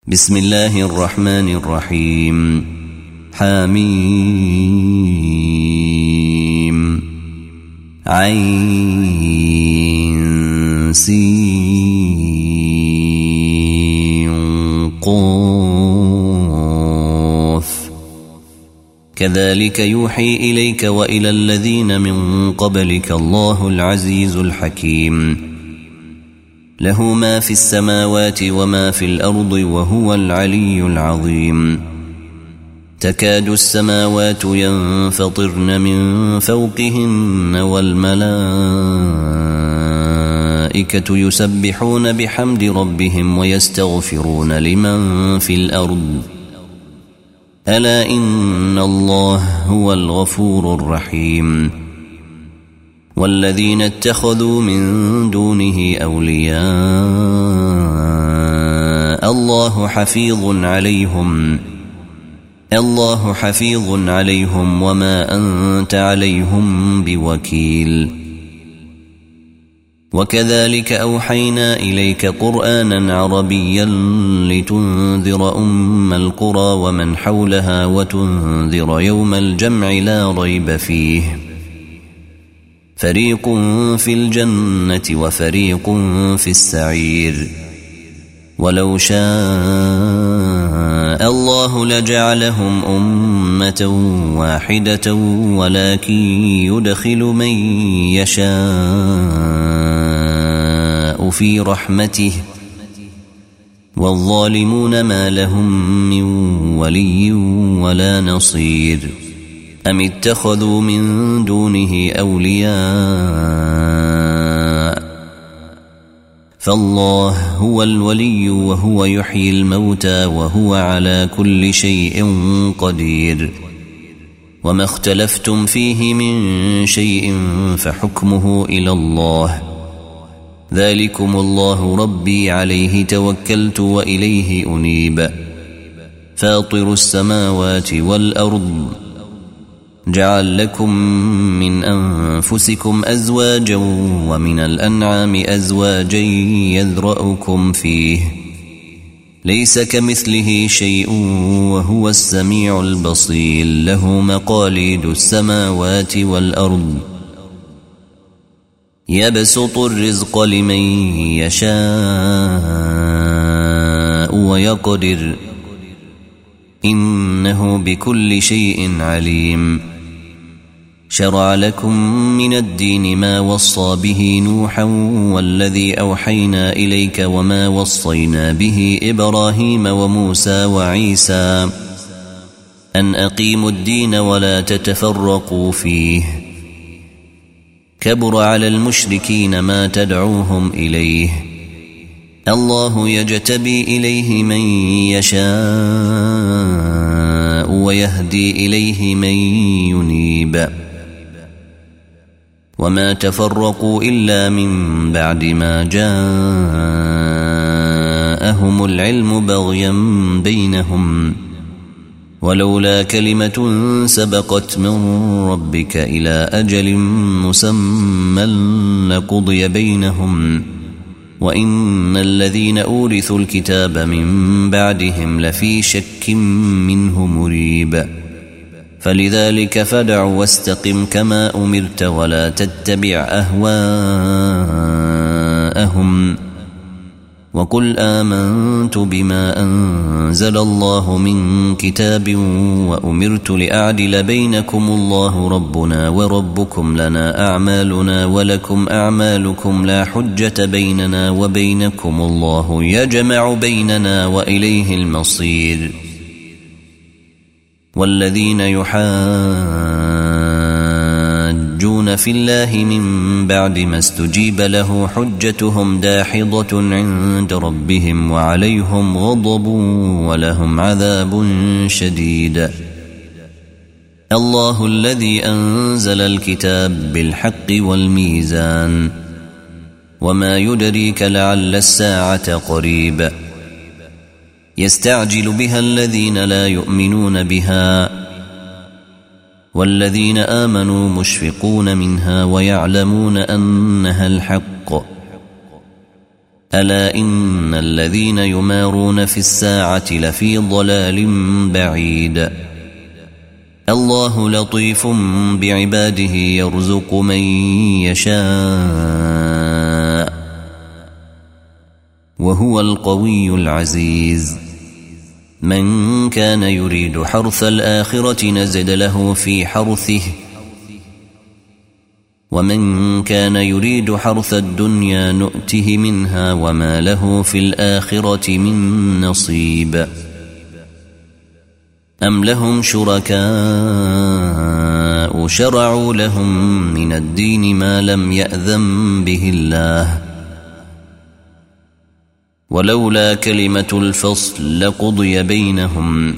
بسم الله الرحمن الرحيم. حميم عين سين قاف كذلك يوحي إليك وإلى الذين من قبلك الله العزيز الحكيم له ما في السماوات وما في الأرض وهو العلي العظيم. تكاد السماوات ينفطرن من فوقهن والملائكة يسبحون بحمد ربهم ويستغفرون لمن في الأرض ألا إن الله هو الغفور الرحيم. والذين اتخذوا من دونه أولياء الله حفيظ عليهم وما أنت عليهم بوكيل. وكذلك أوحينا إليك قرآنا عربيا لتنذر أم القرى ومن حولها وتنذر يوم الجمع لا ريب فيه فريق في الجنة وفريق في السعير. ولو شاء الله لجعلهم أمة واحدة ولكن يدخل من يشاء في رحمته والظالمون ما لهم من ولي ولا نصير. أم اتخذوا من دونه أولياء فالله هو الولي وهو يحيي الموتى وهو على كل شيء قدير. وما اختلفتم فيه من شيء فحكمه إلى الله ذلكم الله ربي عليه توكلت وإليه أنيب. فاطر السماوات والأرض جعل لكم من أنفسكم أزواجا ومن الأنعام أزواجا يذرأكم فيه ليس كمثله شيء وهو السميع البصير. له مقاليد السماوات والأرض يبسط الرزق لمن يشاء ويقدر إنه بكل شيء عليم. شرع لكم من الدين ما وصى به نوحا والذي أوحينا إليك وما وصينا به إبراهيم وموسى وعيسى أن أقيموا الدين ولا تتفرقوا فيه كبر على المشركين ما تدعوهم إليه الله يجتبي إليه من يشاء ويهدي إليه من ينيب. وما تفرقوا إلا من بعد ما جاءهم العلم بغيا بينهم ولولا كلمة سبقت من ربك إلى أجل مسمى لقضي بينهم وإن الذين أورثوا الكتاب من بعدهم لفي شك منه مريب. فلذلك فدع واستقم كما أمرت ولا تتبع أهواءهم وقل آمنت بما أنزل الله من كتاب وأمرت لأعدل بينكم الله ربنا وربكم لنا أعمالنا ولكم أعمالكم لا حجة بيننا وبينكم الله يجمع بيننا وإليه المصير. والذين يحاجون في الله من بعد ما استجيب له حجتهم داحضة عند ربهم وعليهم غضب ولهم عذاب شديد. الله الذي أنزل الكتاب بالحق والميزان وما يدريك لعل الساعة قريب. يستعجل بها الذين لا يؤمنون بها والذين آمنوا مشفقون منها ويعلمون أنها الحق ألا إن الذين يمارون في الساعة لفي ضلال بعيد الله لطيف بعباده يرزق من يشاء وهو القوي العزيز من كان يريد حرث الآخرة نزد له في حرثه ومن كان يريد حرث الدنيا نؤته منها وما له في الآخرة من نصيب أم لهم شركاء شرعوا لهم من الدين ما لم يأذن به الله ولولا كلمة الفصل لقضي بينهم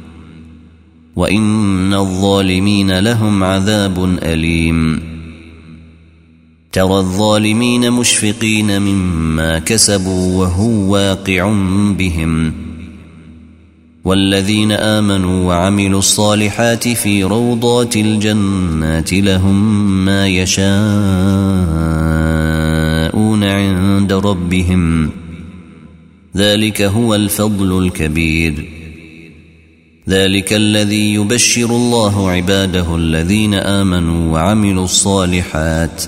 وإن الظالمين لهم عذاب أليم ترى الظالمين مشفقين مما كسبوا وهو واقع بهم والذين آمنوا وعملوا الصالحات في روضات الجنات لهم ما يشاءون عند ربهم ذلك هو الفضل الكبير ذلك الذي يبشر الله عباده الذين آمنوا وعملوا الصالحات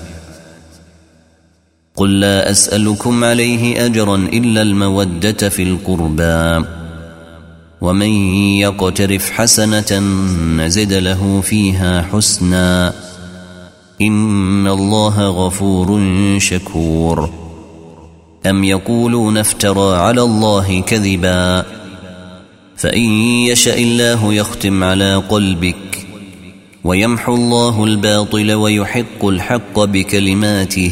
قل لا أسألكم عليه أجرا إلا المودة في القربى ومن يقترف حسنة نزد له فيها حسنا إن الله غفور شكور أم يقولون افترى على الله كذبا فإن يشاء الله يختم على قلبك ويمحو الله الباطل ويحق الحق بكلماته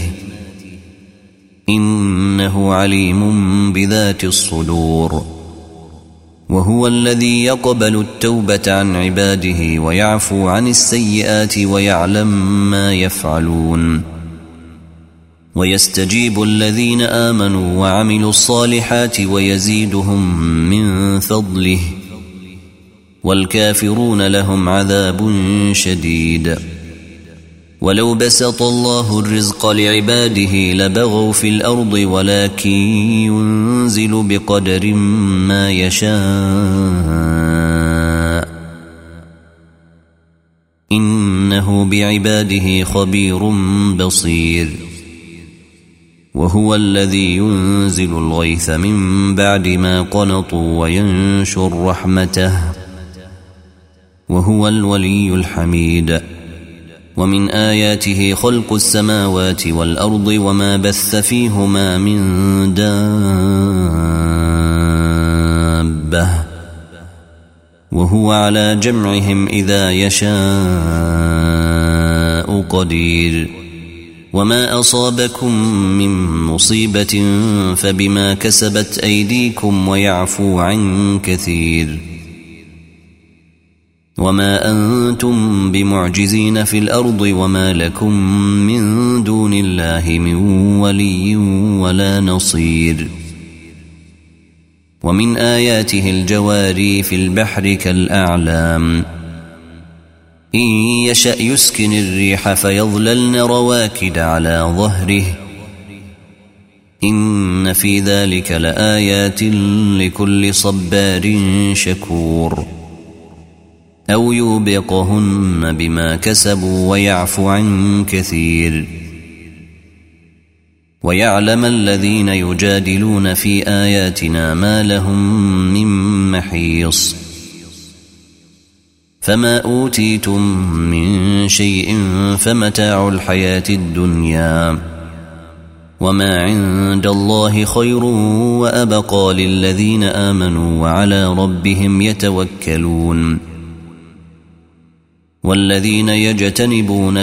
إنه عليم بذات الصدور وهو الذي يقبل التوبة عن عباده ويعفو عن السيئات ويعلم ما يفعلون ويستجيب الذين آمنوا وعملوا الصالحات ويزيدهم من فضله والكافرون لهم عذاب شديد ولو بسط الله الرزق لعباده لبغوا في الأرض ولكن ينزل بقدر ما يشاء إنه بعباده خبير بصير وهو الذي ينزل الغيث من بعد ما قنطوا وينشر رحمته وهو الولي الحميد ومن آياته خلق السماوات والأرض وما بث فيهما من دابة وهو على جمعهم إذا يشاء قدير وما أصابكم من مصيبة فبما كسبت أيديكم ويعفو عن كثير وما أنتم بمعجزين في الأرض وما لكم من دون الله من ولي ولا نصير ومن آياته الجواري في البحر كالأعلام إن يشأ يسكن الريح فيظللن رواكد على ظهره إن في ذلك لآيات لكل صبار شكور أو يوبقهن بما كسبوا ويعفو عن كثير ويعلم الذين يجادلون في آياتنا ما لهم من محيص فما أوتيتم من شيء فمتاع الحياة الدنيا وما عند الله خير وأبقى للذين آمنوا وعلى ربهم يتوكلون والذين يجتنبون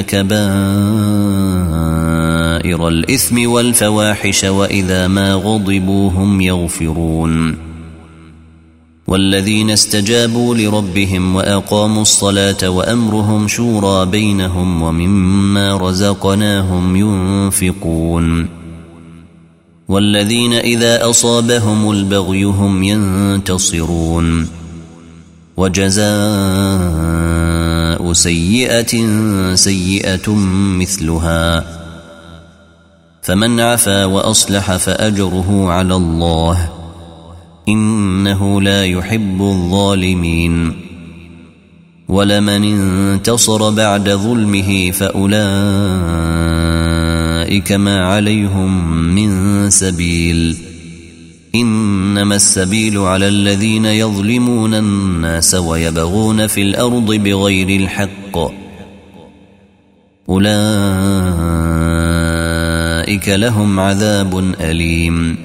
كبائر الإثم والفواحش وإذا ما غضبوا هم يغفرون والذين استجابوا لربهم وأقاموا الصلاة وأمرهم شورى بينهم ومما رزقناهم ينفقون والذين إذا أصابهم البغي هم ينتصرون وجزاء سيئة سيئة مثلها فمن عفا وأصلح فأجره على الله إنه لا يحب الظالمين ولمن انتصر بعد ظلمه فأولئك ما عليهم من سبيل إنما السبيل على الذين يظلمون الناس ويبغون في الأرض بغير الحق أولئك لهم عذاب أليم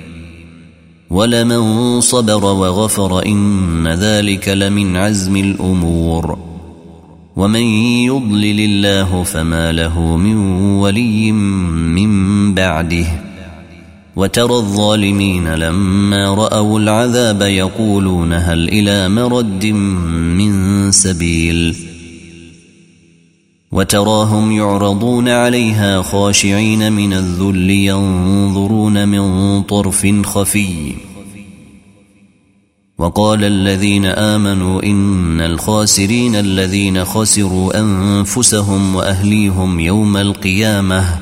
ولمن صبر وغفر إن ذلك لمن عزم الأمور ومن يضلل الله فما له من ولي من بعده وترى الظالمين لما رأوا العذاب يقولون هل إلى مرد من سبيل وتراهم يعرضون عليها خاشعين من الذل ينظرون من طرف خفي وقال الذين آمنوا إن الخاسرين الذين خسروا أنفسهم وأهليهم يوم القيامة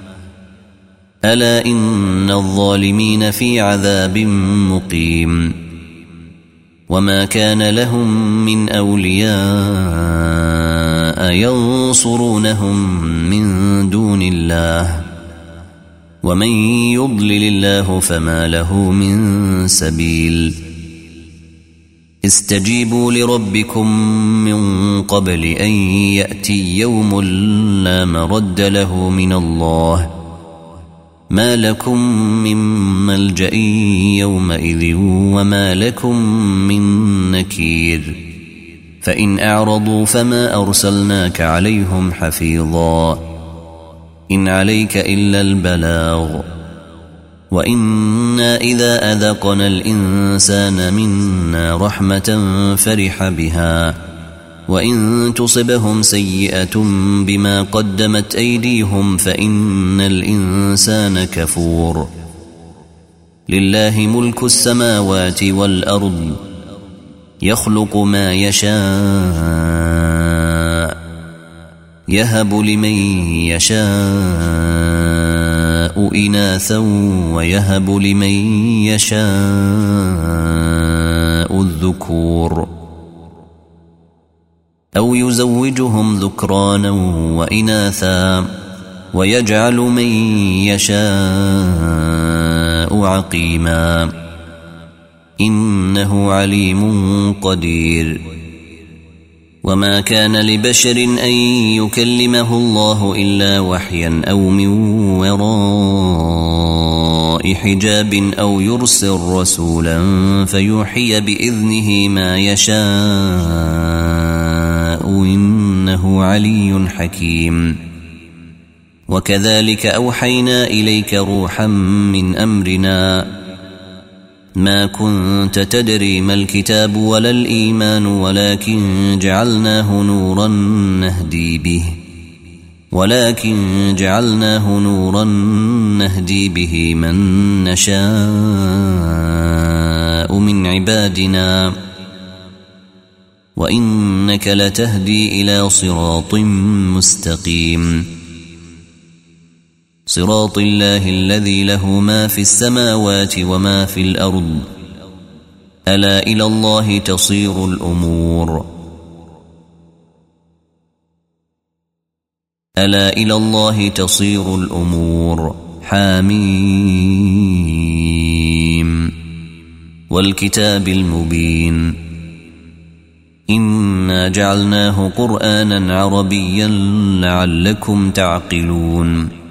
ألا إن الظالمين في عذاب مقيم وما كان لهم من أولياء ينصرونهم من دون الله ومن يضلل الله فما له من سبيل استجيبوا لربكم من قبل أن يأتي يوم لا مرد له من الله ما لكم من ملجأ يومئذ وما لكم من نكير فإن أعرضوا فما أرسلناك عليهم حفيظا إن عليك إلا البلاغ وإنا إذا أذقنا الإنسان منا رحمة فرح بها وإن تصبهم سيئة بما قدمت أيديهم فإن الإنسان كفور لله ملك السماوات والأرض يخلق ما يشاء يهب لمن يشاء إناثا ويهب لمن يشاء الذكور أو يزوجهم ذكرانا وإناثا ويجعل من يشاء عقيما إنه عليم قدير وما كان لبشر أن يكلمه الله إلا وحيا أو من وراء حجاب أو يرسل رسولا فيوحي بإذنه ما يشاء إنه علي حكيم وكذلك أوحينا إليك روحا من أمرنا ما كنت تدري ما الكتاب ولا الإيمان ولكن جعلناه نورا نهدي به من نشاء من عبادنا وإنك لتهدي إلى صراط مستقيم صراط الله الذي له ما في السماوات وما في الأرض ألا إلى الله تصير الأمور ألا إلى الله تصير الأمور حاميم والكتاب المبين إنا جعلناه قرآنا عربيا لعلكم تعقلون